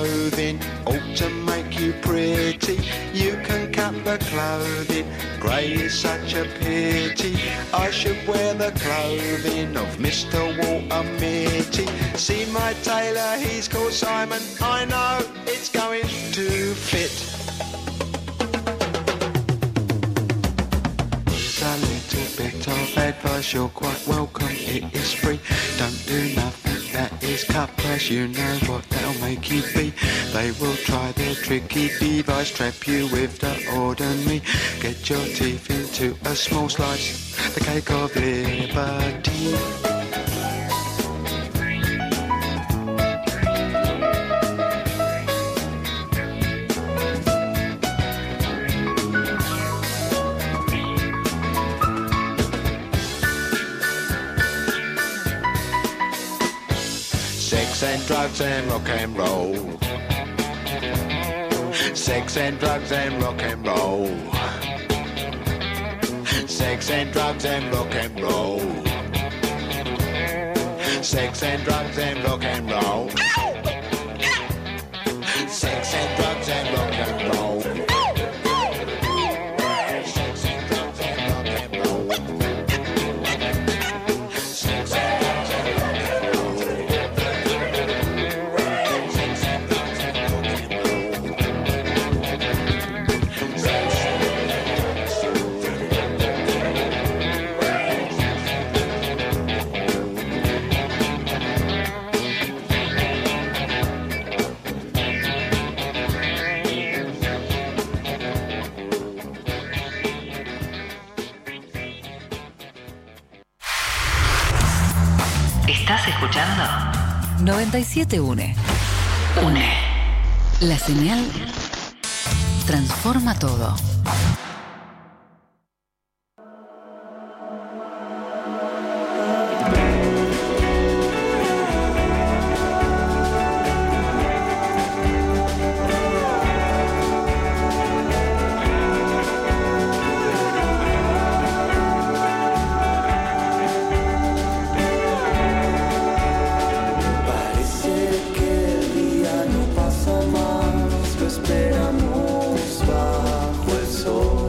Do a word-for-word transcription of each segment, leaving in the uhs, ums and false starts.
clothing ought to make you pretty. You can cut the clothing, grey is such a pity. I should wear the clothing of Mister Walter Mitty. See my tailor, he's called Simon. I know it's going to fit. Here's a little bit of advice, you're quite welcome, it is free. Don't do nothing that is cut press, you know what that'll make you be. They will try their tricky device, trap you with the ordinary. Get your teeth into a small slice, the cake of liberty. Sex and drugs and rock and roll. Sex and drugs and rock and roll. Sex and drugs and rock and roll. Sex and drugs and rock and roll. Sex and drugs and rock and roll. ¿Estás escuchando? noventa y siete UNE. UNE. La señal transforma todo. Esperamos bajo el sol.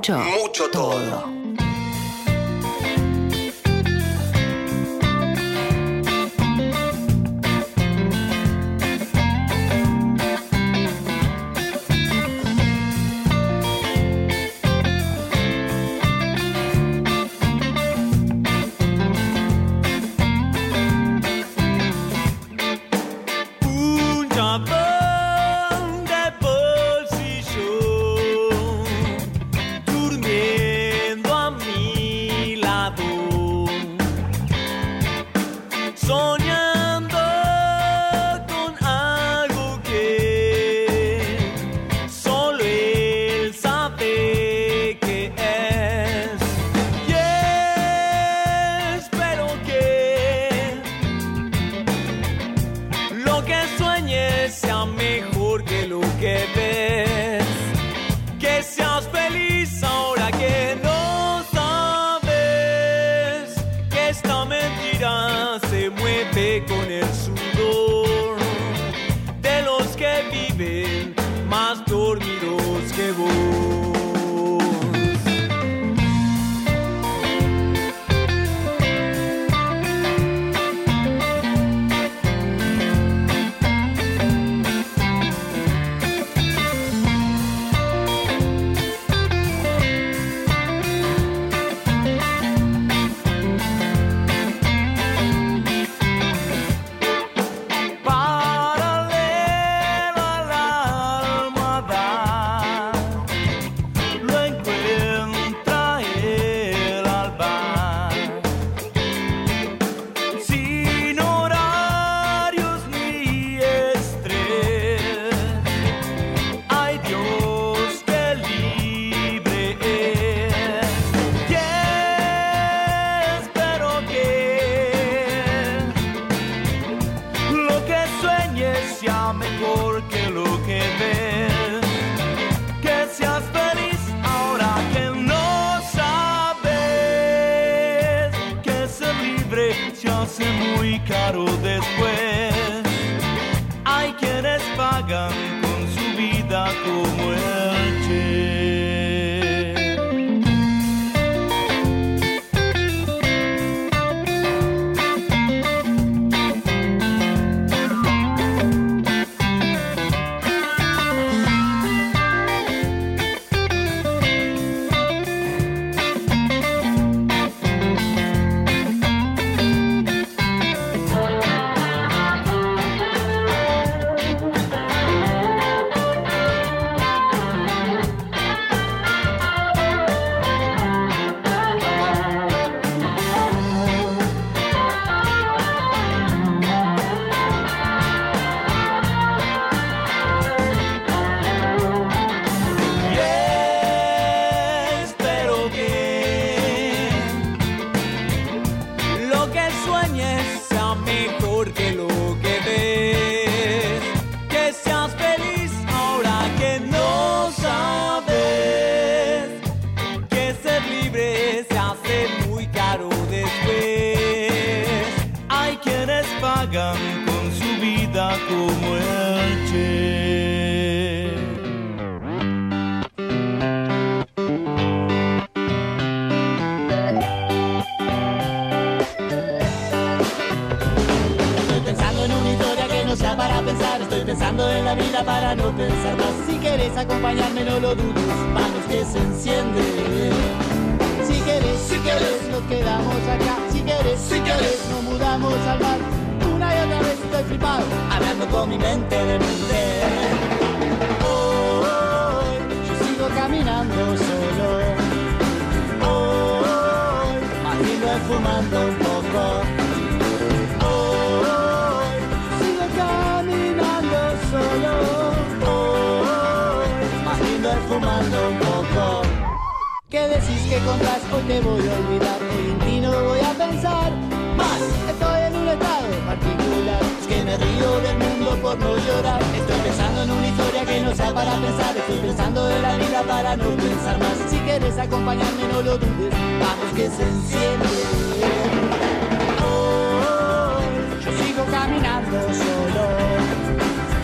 mucho, Mucho todo.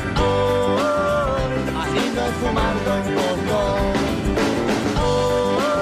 Fumando un poco. Oh,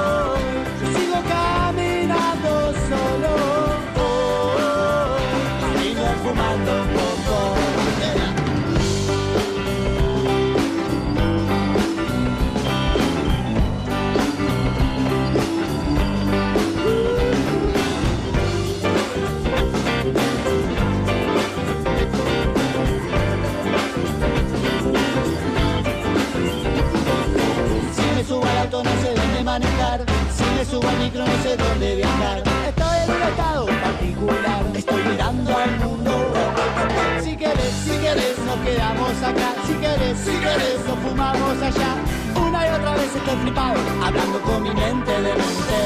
subo al micro, no sé dónde viajar. Estoy en un estado particular, estoy mirando al mundo. Si querés, si querés, nos quedamos acá. Si querés, si querés, nos fumamos allá. Una y otra vez estoy flipado, hablando con mi mente de mente.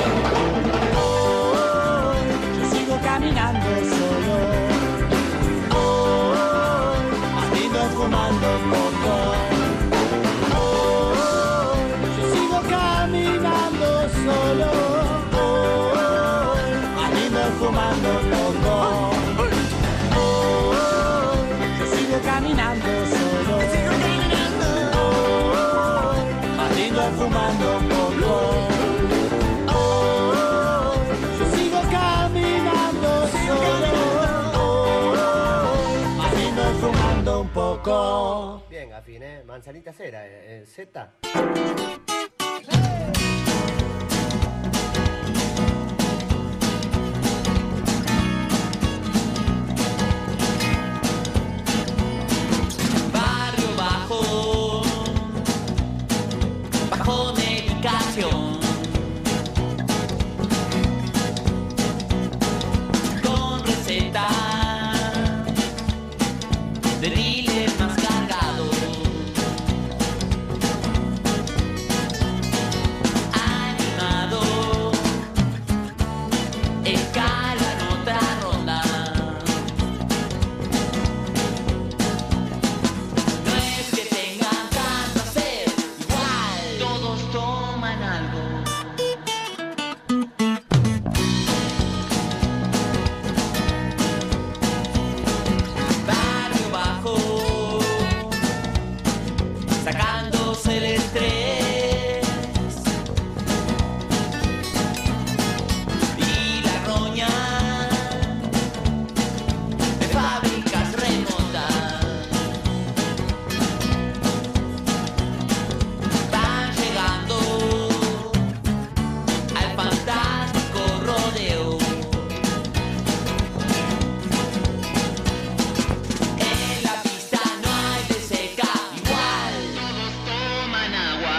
Oh, yo sigo caminando solo. Oh, más lindo es fumando poco. Oh, yo sigo caminando solo. Oh, más lindo es fumando poco. Oh, yo sigo caminando solo. Oh, más lindo es fumando poco. Oh, yo sigo caminando solo. Oh, más lindo es fumando un poco. Bien, Gafín, ¿eh? Manzanita cera, eh, Z. Barrio bajo, bajo medicación, con receta de dealer más cargado, animado, escalan otra ronda. No es que tengan tanto sed, igual todos toman algo. Barrio bajo, sacándose el estrés y la roña de fábricas remotas. Van llegando al fantástico rodeo. En la pista no hay de seca, igual todos toman agua.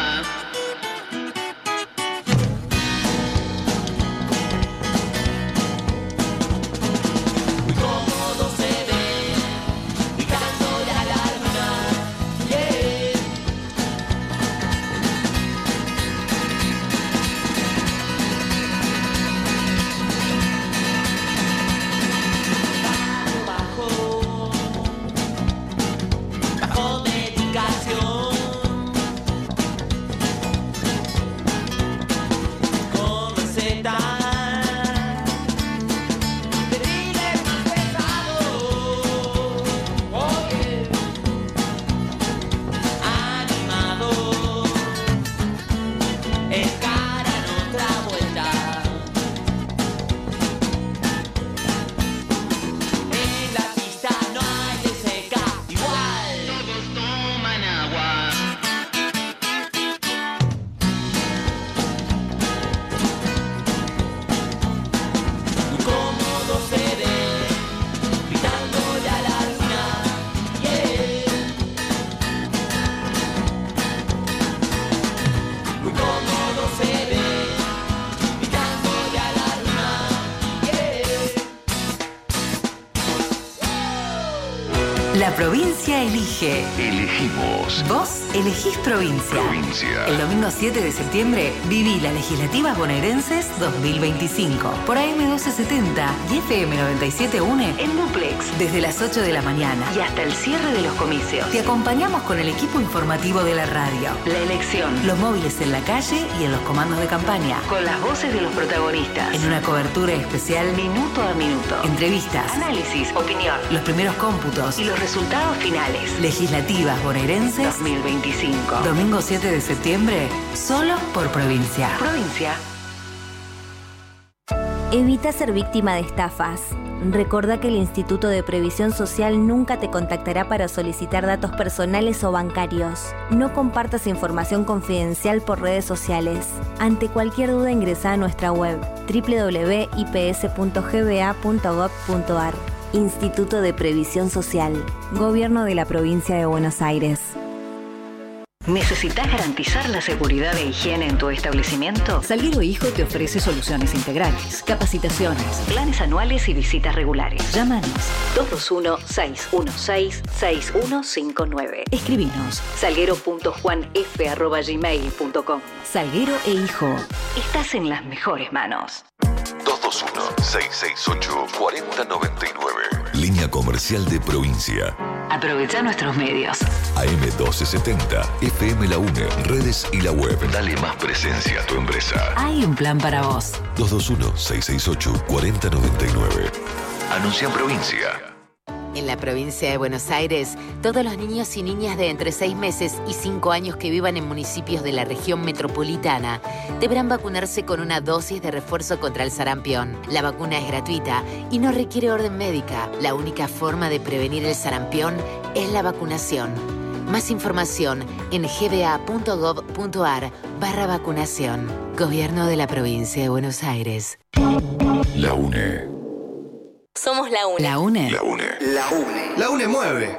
Muy cómodo se ve, gritándole a la luna, yeah. Bajo, bajo medicación, con receta de dealer más pesado. Oye, animado, encaran otra vuelta. En la pista no hay de seca, igual todos toman agua. Muy cómodo se ve, gritándole a la luna, yeah. Muy cómodo se ve, gritándole a la luna, yeah. La provincia elige. Elegimos Vos elegís provincia. provincia. El domingo siete de septiembre viví las legislativas bonaerenses dos mil veinticinco por A M doce setenta y F M noventa y siete punto uno en duplex desde las ocho de la mañana y hasta el cierre de los comicios. Te acompañamos con el equipo informativo de la radio, la elección, los móviles en la calle y en los comandos de campaña, con las voces de los protagonistas, en una cobertura especial minuto a minuto, entrevistas, análisis, opinión, los primeros cómputos y los resultados finales. Legislativas bonaerenses dos mil veinticinco. Domingo siete de septiembre, solo por provincia. Provincia. Evita ser víctima de estafas. Recordá que el Instituto de Previsión Social nunca te contactará para solicitar datos personales o bancarios. No compartas información confidencial por redes sociales. Ante cualquier duda ingresá a nuestra web doble u doble u doble u punto i p s punto g b a punto gov punto a r. Instituto de Previsión Social. Gobierno de la Provincia de Buenos Aires. ¿Necesitas garantizar la seguridad e higiene en tu establecimiento? Salguero Hijo te ofrece soluciones integrales, capacitaciones, planes anuales y visitas regulares. Llámanos dos dos uno, seis uno seis, seis uno cinco nueve. Escribinos salguero punto juan f arroba gmail punto com. Salguero e Hijo. Estás en las mejores manos. dos dos uno, seis seis ocho, cuatro cero nueve nueve. Línea comercial de provincia. Aprovecha nuestros medios. A M doce setenta, F M La UNE, redes y la web. Dale más presencia a tu empresa. Hay un plan para vos. dos dos uno, seis seis ocho, cuatro cero nueve nueve. Anuncia en provincia. En la provincia de Buenos Aires, todos los niños y niñas de entre seis meses y cinco años que vivan en municipios de la región metropolitana deberán vacunarse con una dosis de refuerzo contra el sarampión. La vacuna es gratuita y no requiere orden médica. La única forma de prevenir el sarampión es la vacunación. Más información en gba.gov.ar barra vacunación. Gobierno de la provincia de Buenos Aires. La UNE. Somos la UNE. La UNE. La UNE. La UNE. La UNE mueve.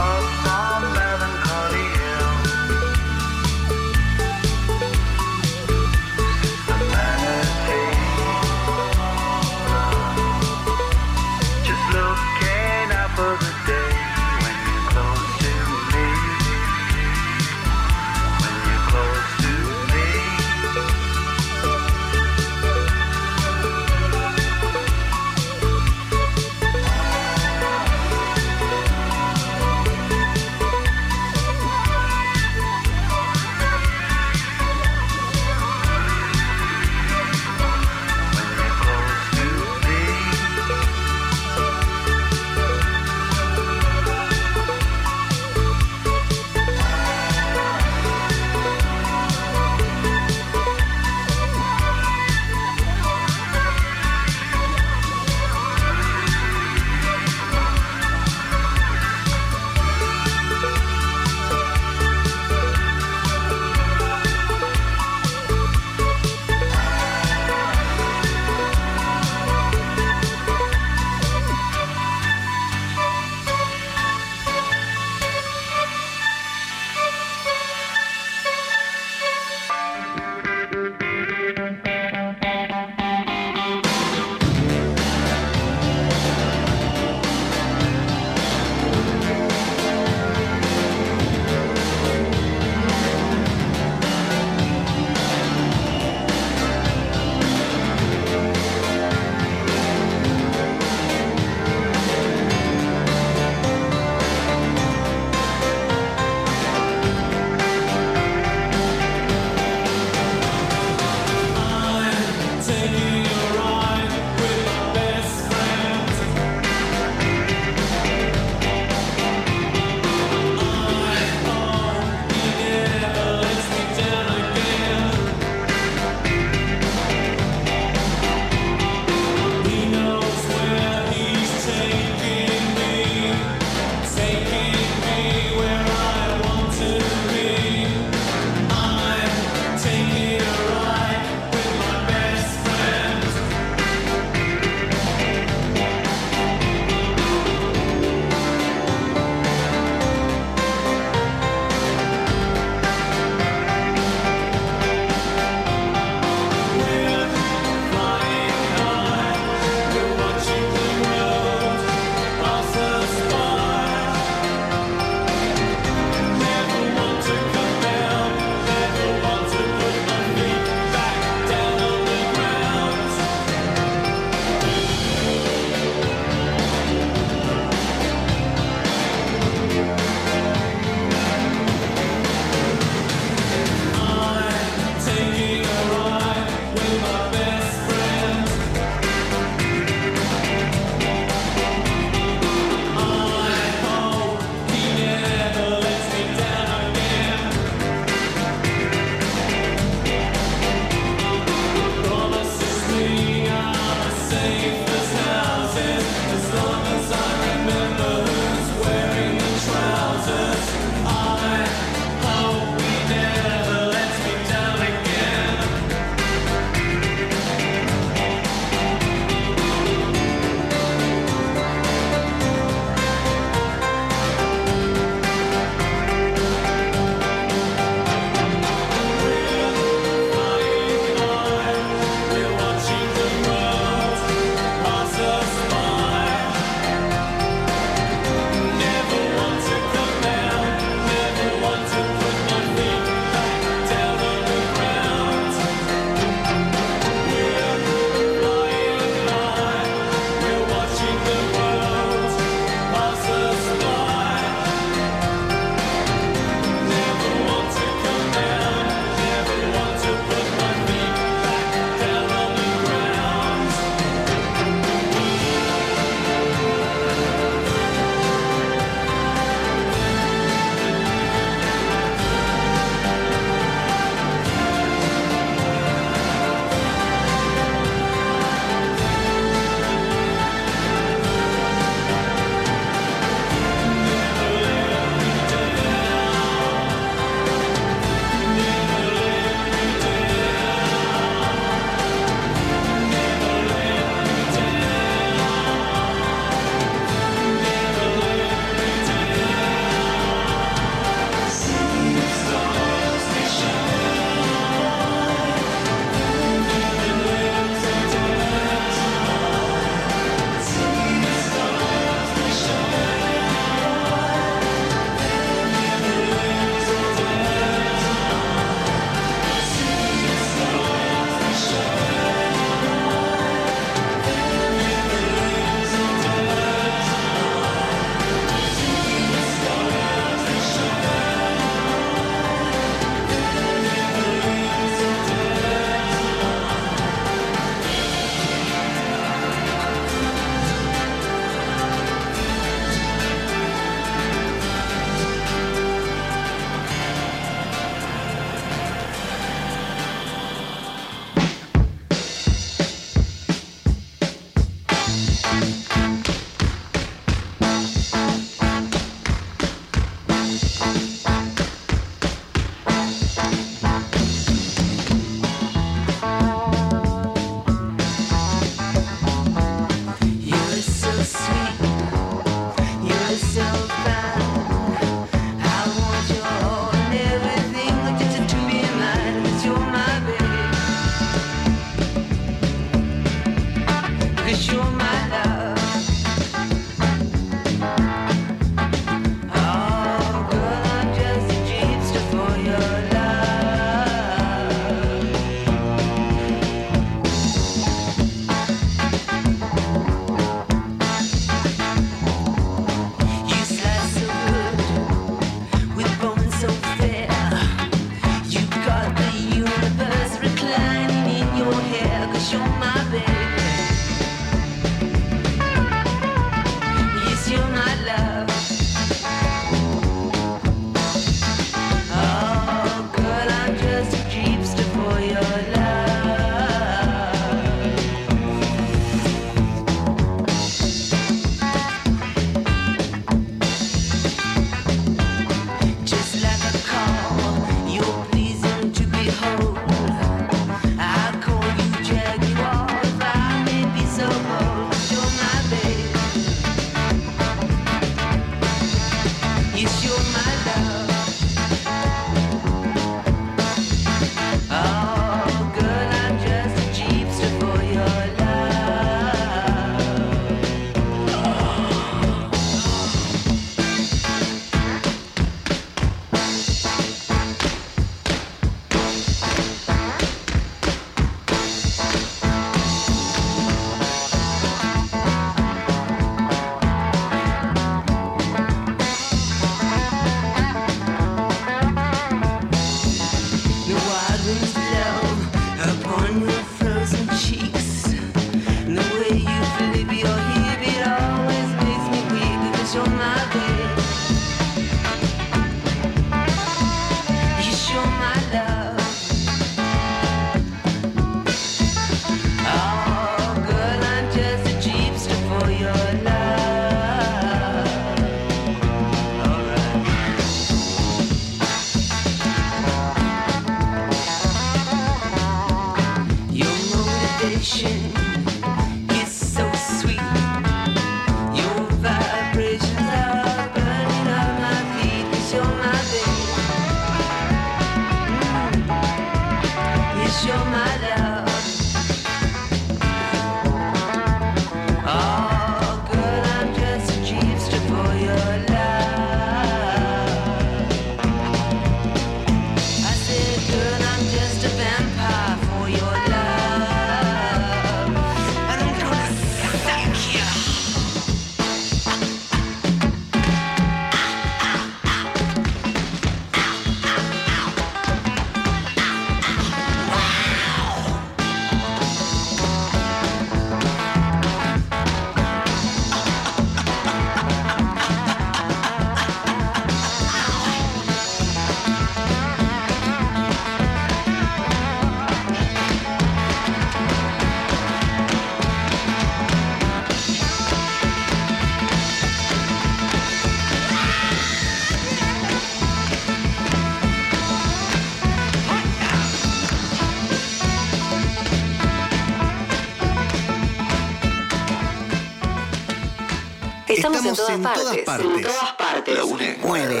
Estamos, Estamos en, todas, en partes. todas partes. En todas partes. La UNE mueve.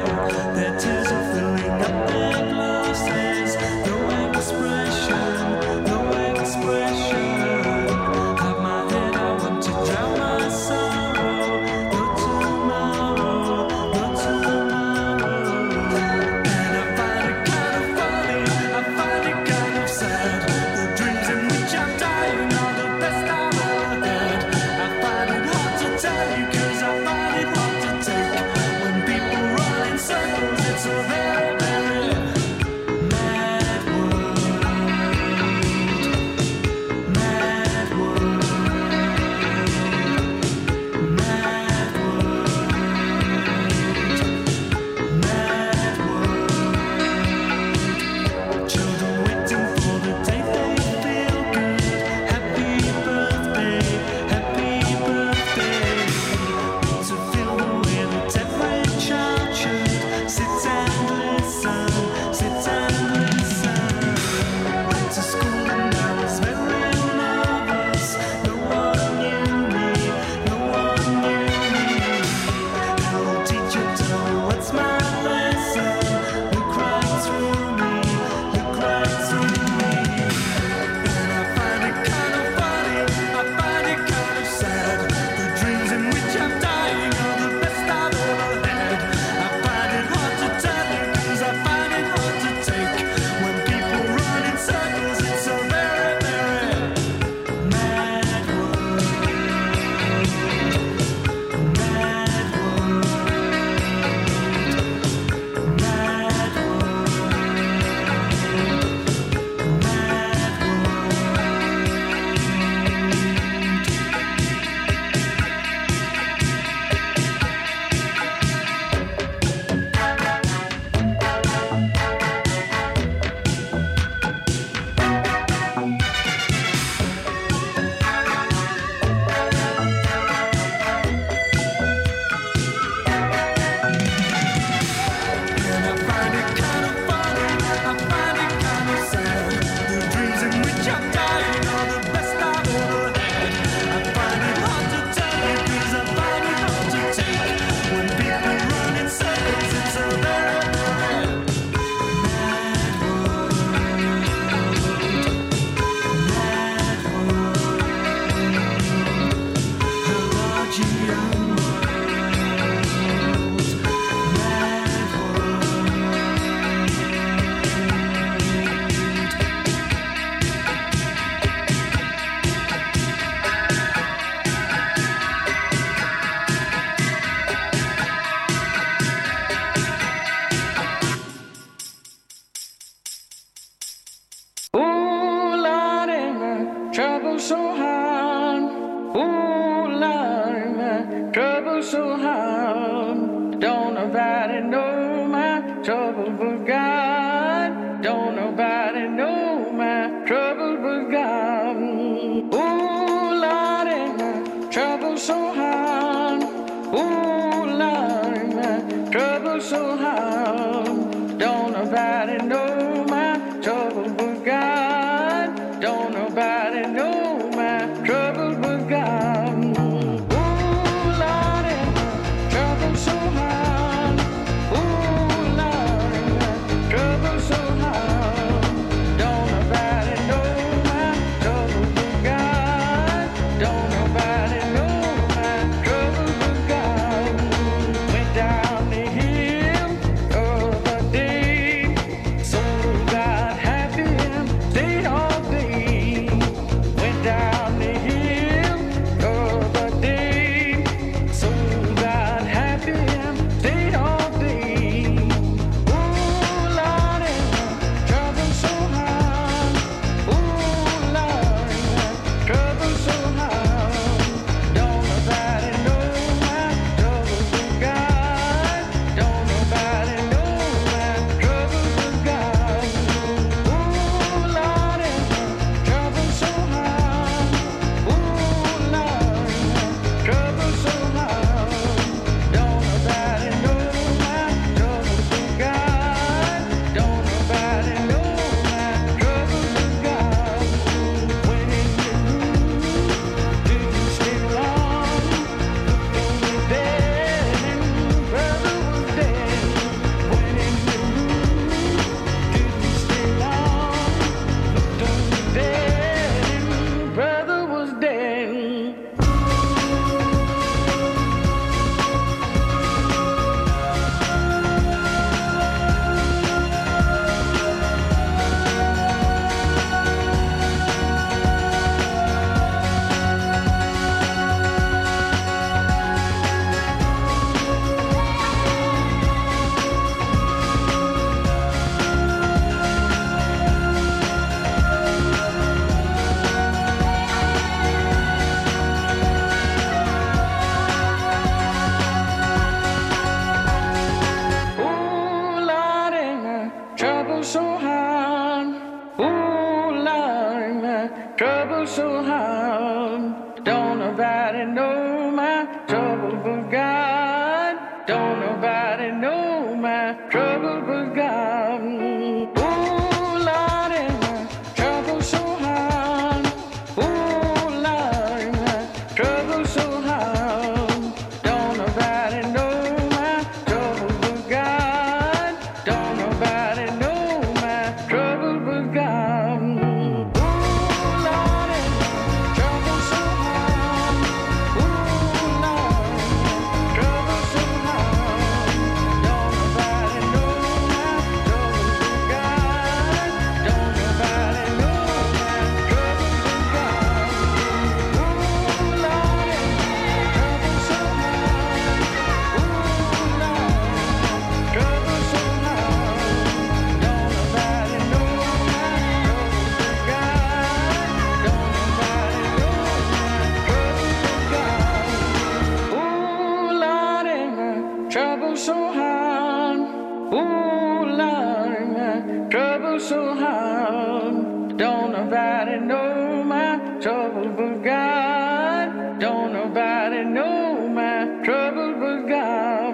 Expression Ooh, Lord, my trouble so hard. Don't nobody know my trouble but God. Don't nobody know my trouble but God. Ooh, Lord, my trouble so hard. Ooh, Lord, my trouble so hard. Don't nobody know my trouble but God. Don't nobody know my trouble but God. Ooh, Lord, my trouble so hard. Ooh, Lord, my trouble so hard. Don't nobody know my trouble but God. Don't nobody know my trouble but God. Went down the hill the other day, so got happy and stayed all day. Went down the hill the other day, so got happy and stayed all day. Ooh, Lord, trouble so hard. Ooh, Lord, trouble so hard. Don't nobody know my trouble but God. Don't nobody know my trouble but God. Ooh, Lord, trouble so hard. Ooh, Lord, trouble so hard. Don't nobody know my trouble but God. Don't nobody know my trouble but God. When in the room, did you stay long? Looked on me dead and brother was dead. When in the room, did you stay long? Looked on me dead and brother was dead. Ooh, Lord, my trouble so hard. Ooh, Lord, my trouble so hard. Don't nobody know my trouble but God. Don't nobody know my trouble but God. Ooh, Lord, my trouble so hard. Ooh, Lord, my trouble so hard. Don't nobody know my trouble but God. Don't nobody know my trouble but God. Ooh, Lord, my trouble so hard. Ooh, Lord, my trouble so hard. Don't nobody know my trouble but God. Don't nobody know my trouble but God. Ooh, Lord, my trouble so hard. Ooh, Lord, my trouble so hard. Don't nobody know my trouble but God. Don't nobody know my trouble so hard. Ooh, Lord, my trouble so hard. Don't nobody know my trouble but God. Don't nobody know my trouble but God.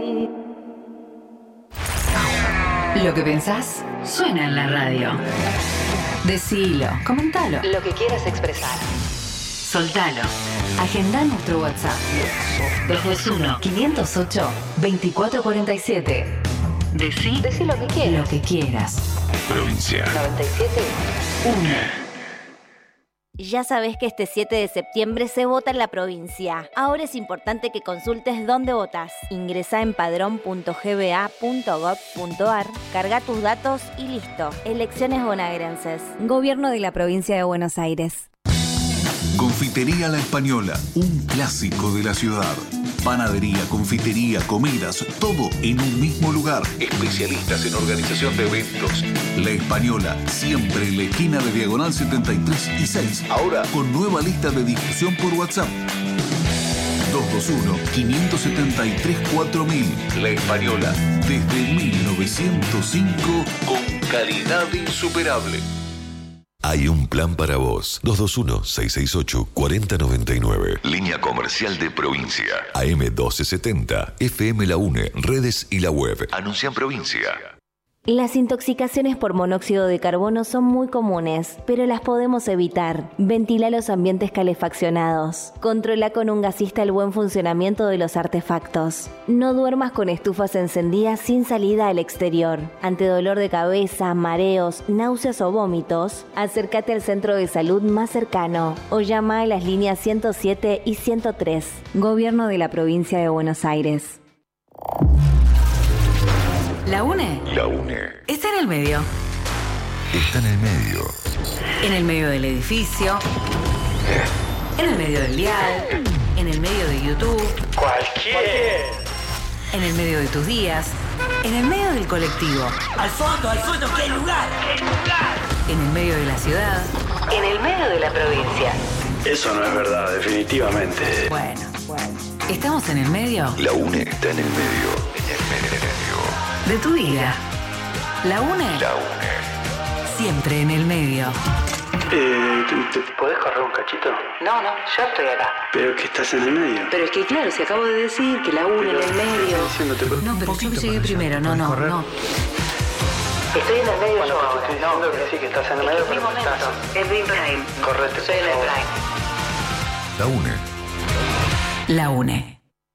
Lo que pensás suena en la radio. Decilo, comentalo. Lo que quieras expresar. Soltalo. Agenda nuestro WhatsApp. dos dos uno, quinientos ocho, veinticuatro cuarenta y siete. Decí, Decí lo que quieras. Lo que quieras. Provincia noventa y siete uno. Ya sabés que este siete de septiembre se vota en la provincia. Ahora es importante que consultes dónde votás. Ingresá en padrón punto g b a punto gov punto a r, carga tus datos y listo. Elecciones bonaerenses. Gobierno de la Provincia de Buenos Aires. Confitería La Española, un clásico de la ciudad. Panadería, confitería, comidas, todo en un mismo lugar. Especialistas en organización de eventos. La Española, siempre en la esquina de Diagonal setenta y tres y seis. Ahora con nueva lista de difusión por WhatsApp. dos dos uno, cinco siete tres, cuatro mil. La Española, desde mil novecientos cinco, con calidad insuperable. Hay un plan para vos. dos dos uno, seis seis ocho, cuatro cero nueve nueve. Línea comercial de provincia. A M doce setenta. F M La UNE. Redes y la web. Anuncia en provincia. Las intoxicaciones por monóxido de carbono son muy comunes, pero las podemos evitar. Ventila los ambientes calefaccionados. Controla con un gasista el buen funcionamiento de los artefactos. No duermas con estufas encendidas sin salida al exterior. Ante dolor de cabeza, mareos, náuseas o vómitos, acércate al centro de salud más cercano o llama a las líneas ciento siete y ciento tres. Gobierno de la Provincia de Buenos Aires. La UNE. La UNE. Está en el medio. Está en el medio. En el medio del edificio. En el medio del dial. En el medio de YouTube. Cualquier. En el medio de tus días. En el medio del colectivo. Al fondo, al fondo, ¿qué lugar? ¿Qué lugar? En el medio de la ciudad. En el medio de la provincia. Eso no es verdad, definitivamente. Bueno, bueno. ¿Estamos en el medio? La UNE está en el medio. En el medio. De tu vida. La UNE. La UNE. Siempre en el medio. Eh, ¿te, te podés correr un cachito? No, no, yo estoy acá. Pero que estás en el medio. Pero es que claro, si acabo de decir que la UNE en el medio. No, pero yo llegué primero, no, no, no. Estoy en el medio bueno, yo te ahora. estoy diciendo No, que sí, que estás en el medio, pero no estás. Es Dream Prime. Correte, Soy en el por Prime. La UNE. La UNE.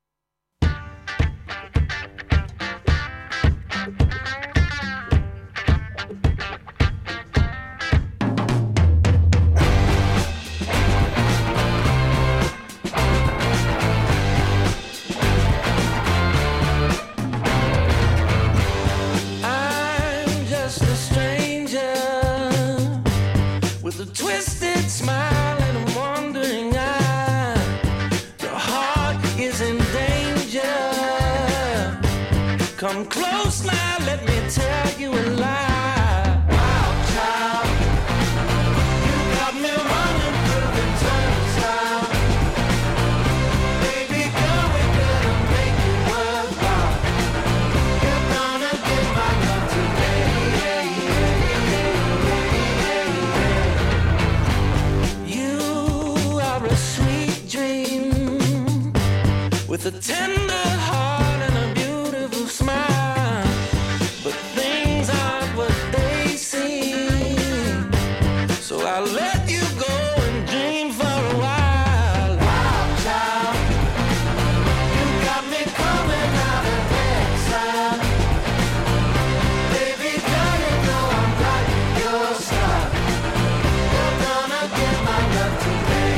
Come close now, let me tell you a lie. Wild child, you got me running through the turnstile. Baby girl, we better make it worthwhile. You're gonna get my love today. You are a sweet dream with a tender heart. Smile, but things aren't what they seem. So I'll let you go and dream for a while. Wild child, you got me coming out of exile. Baby girl, you know I'm right, your style. You're gonna get my love today.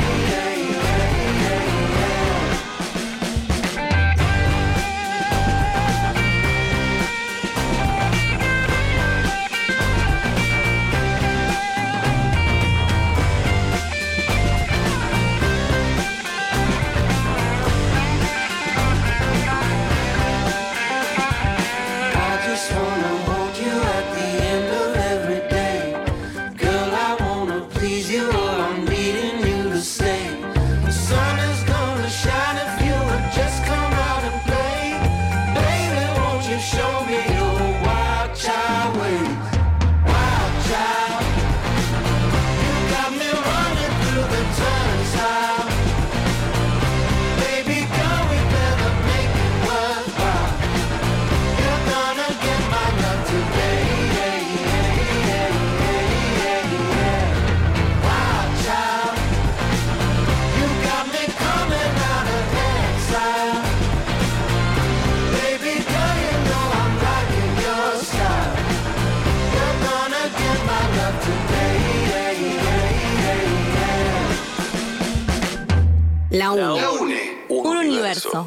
La UNE. La UNE. Un, Un universo. universo.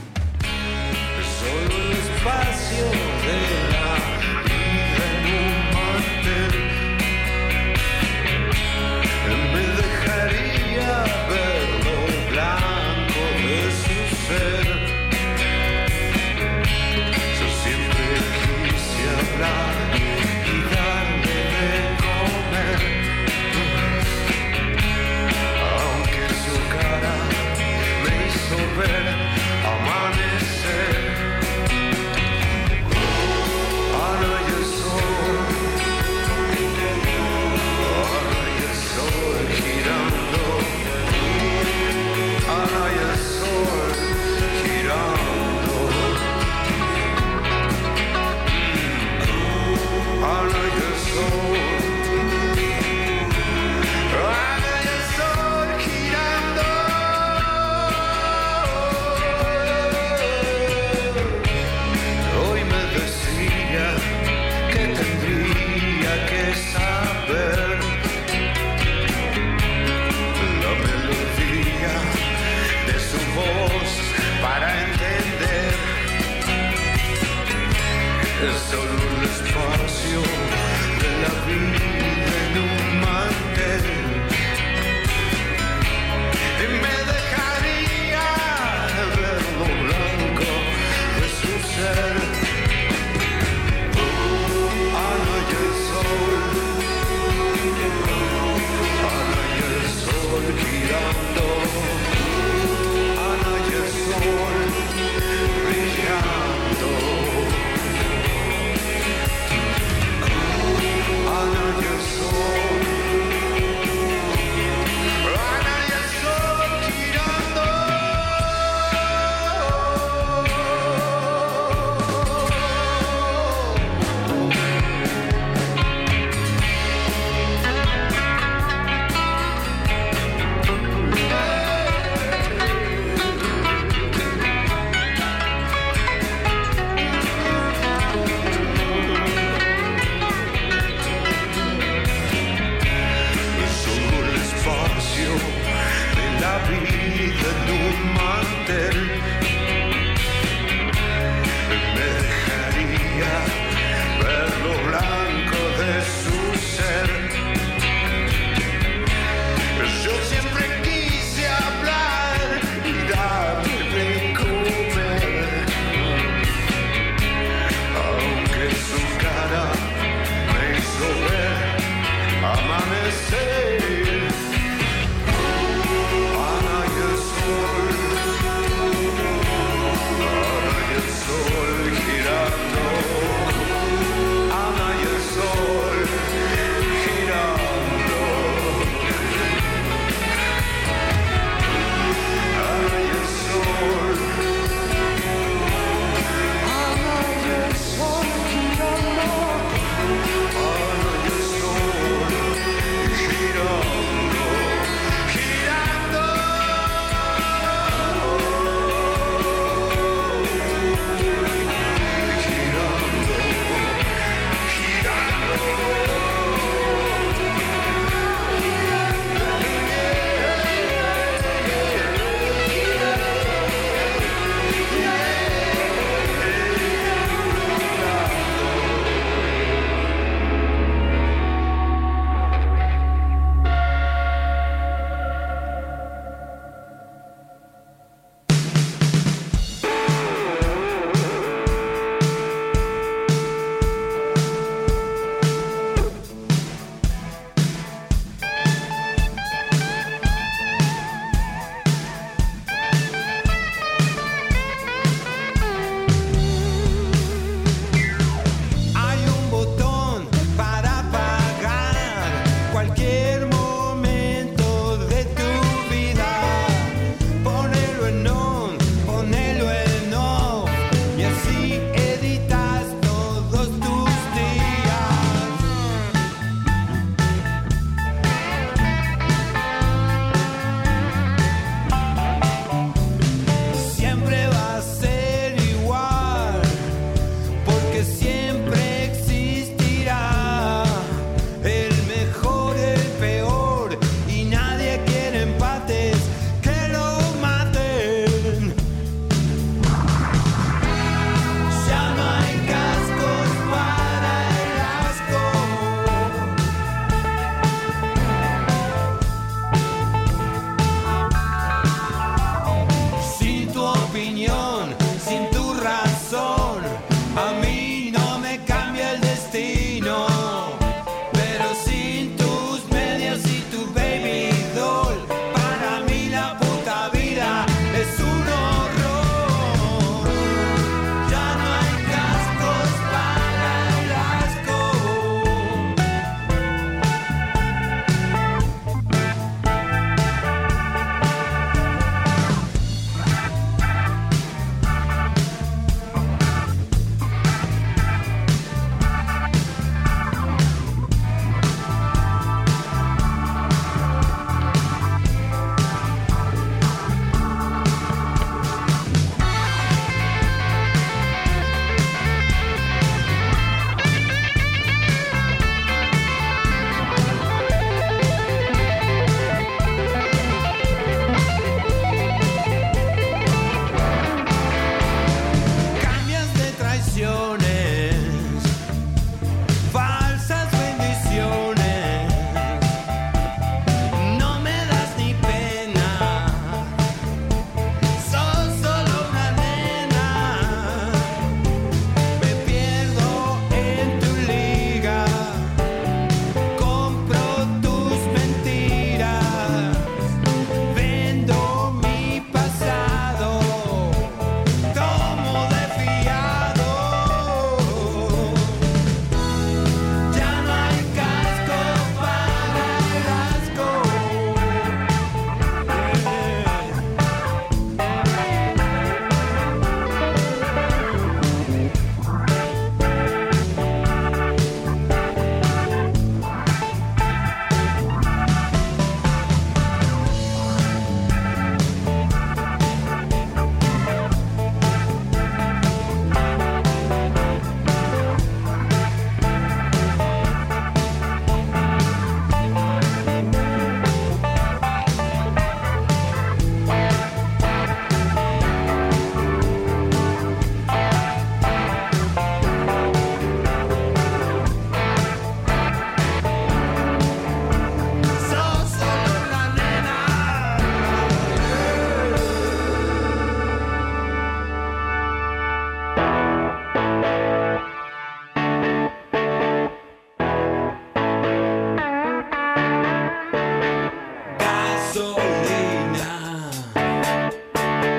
Solo el espacio de la vida en un mantel. Me dejaría ver lo blanco de su ser.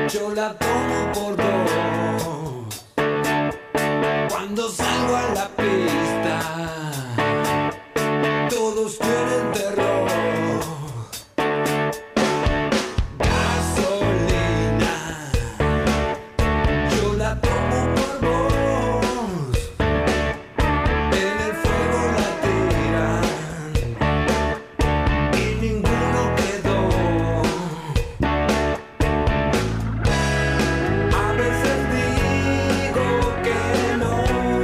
yo la tomo por dos. Cuando salgo a la pista, todos tienen terror. Gasolina, yo la tomo por vos. En el fuego la tiran y ninguno quedó. A veces digo que no.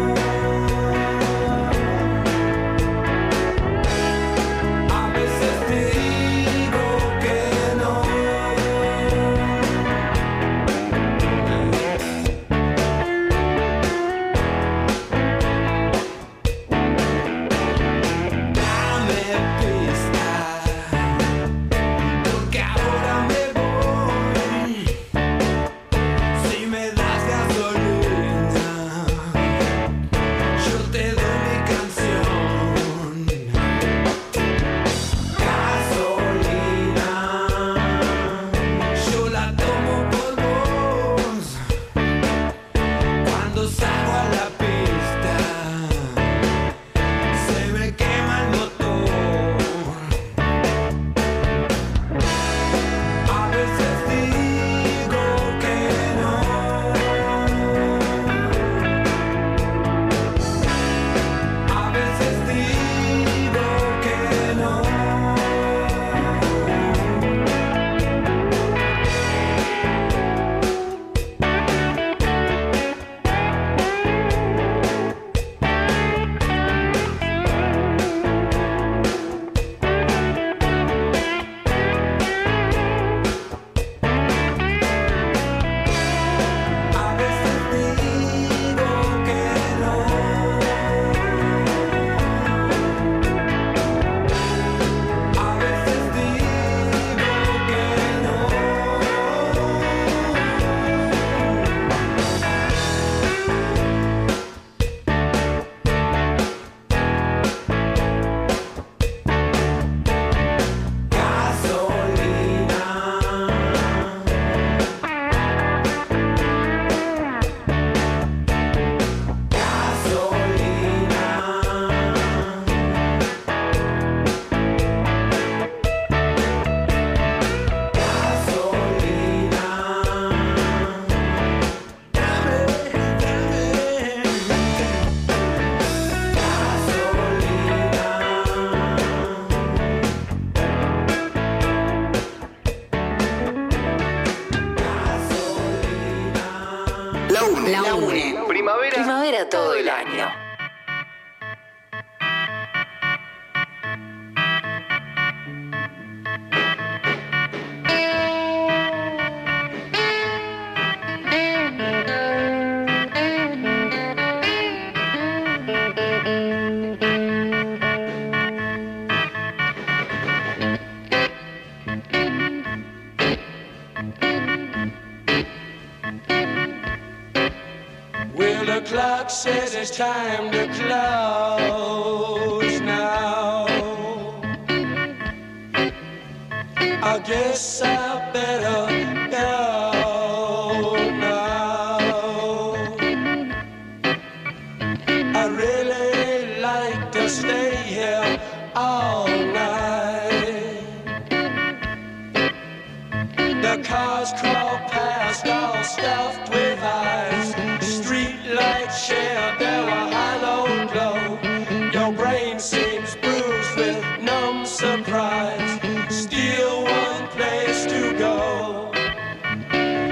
A veces digo que no. Dame pista, porque ahora me voy. Si me das gasolina, yo te doy mi canción. Gasolina, yo la tomo por vos. Cuando salgo a la pista, se me quema el motor. A veces digo que no. A veces digo que no. A veces digo que no. A veces digo que no. La UNE. La UNE. Primavera. Primavera todo el año. Well, the clock says it's time to close now. I guess I better go now. I really like to stay here all night. The cars crawl past all stuffed with